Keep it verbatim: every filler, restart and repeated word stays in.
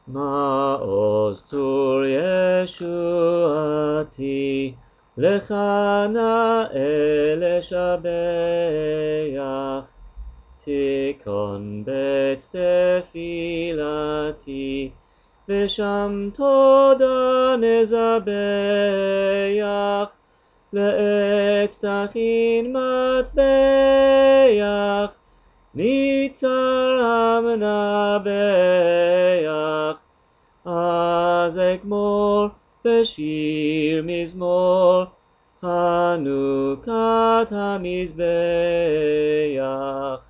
מעוז צור ישועתי, לך נאה לשבח. תיכון בית תפילתי, ושם תודה נזבח. לעת תכין מטבח, ניצר המנבח. אז אגמור בשיר מזמור, חנוכת המזבח.